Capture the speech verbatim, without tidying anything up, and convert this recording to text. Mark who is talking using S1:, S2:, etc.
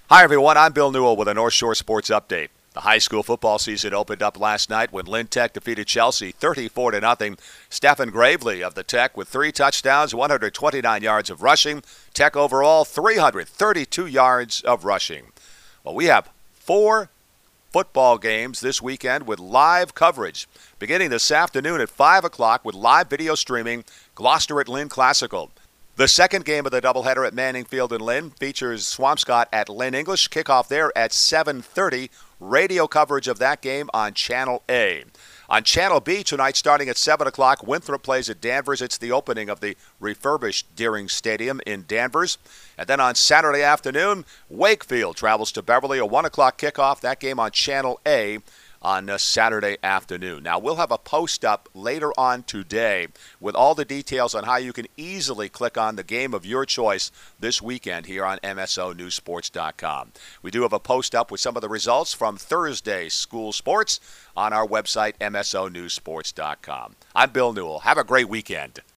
S1: Hi, everyone. I'm Bill Newell with a North Shore Sports Update. The high school football season opened up last night when Lynn Tech defeated Chelsea thirty-four to nothing. Stephen Gravely of the Tech with three touchdowns, one hundred twenty-nine yards of rushing. Tech overall, three hundred thirty-two yards of rushing. Well, we have four football games this weekend with live coverage. Beginning this afternoon at five o'clock with live video streaming, Gloucester at Lynn Classical. The second game of the doubleheader at Manning Field in Lynn features Swampscott at Lynn English. Kickoff there at seven thirty. Radio coverage of that game on Channel A. On Channel B tonight, starting at seven o'clock, Winthrop plays at Danvers. It's the opening of the refurbished Deering Stadium in Danvers. And then on Saturday afternoon, Wakefield travels to Beverly. A one o'clock kickoff. That game on Channel A on uh, Saturday afternoon. Now, we'll have a post up later on today with all the details on how you can easily click on the game of your choice this weekend here on M S O News Sports dot com. We do have a post up with some of the results from Thursday's school sports on our website, M S O News Sports dot com. I'm Bill Newell. Have a great weekend.